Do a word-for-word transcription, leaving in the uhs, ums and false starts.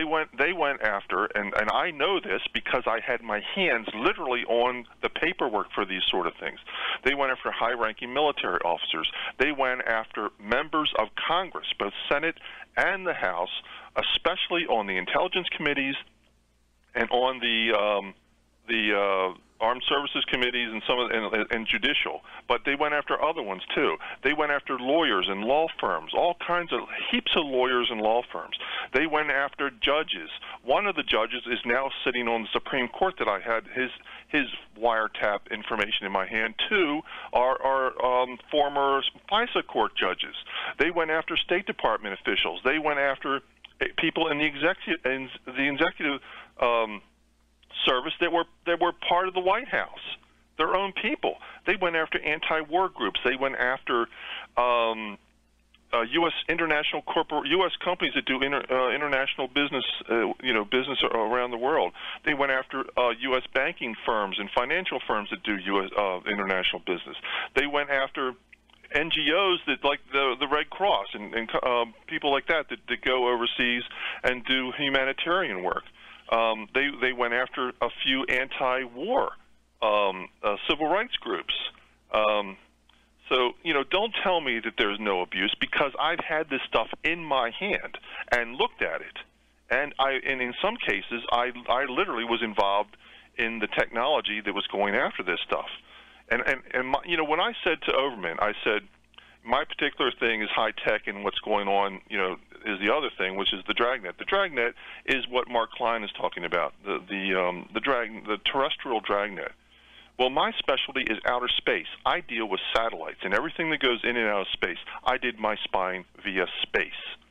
They went they went after, and, and I know this because I had my hands literally on the paperwork for these sort of things. They went after high-ranking military officers. They went after members of Congress, both Senate and the House, especially on the intelligence committees and on the um, the uh, armed services committees and some of and, and judicial. But they went after other ones too. They went after lawyers and law firms, all kinds of heaps of lawyers and law firms. They went after judges. One of the judges is now sitting on the Supreme Court that I had his his wiretap information in my hand. Two are, are um, former FISA court judges. They went after State Department officials. They went after people in the executive in the executive um, service that were that were part of the White House, their own people. They went after anti-war groups. They went after um, uh, U S international corporate U S companies that do inter, uh, international business, uh, you know, business around the world. They went after uh, U S banking firms and financial firms that do U S uh, international business. They went after N G Os that, like the the Red Cross and, and um, people like that, that that go overseas and do humanitarian work. Um, they they went after a few anti-war um, uh, civil rights groups. Um, so you know, don't tell me that there's no abuse, because I've had this stuff in my hand and looked at it, and I and in some cases I I literally was involved in the technology that was going after this stuff. And, and, and my, you know, when I said to Overman, I said, my particular thing is high tech, and what's going on, you know, is the other thing, which is the dragnet. The dragnet is what Mark Klein is talking about, the the um, the drag, the terrestrial dragnet. Well, my specialty is outer space. I deal with satellites and everything that goes in and out of space. I did my spying via space.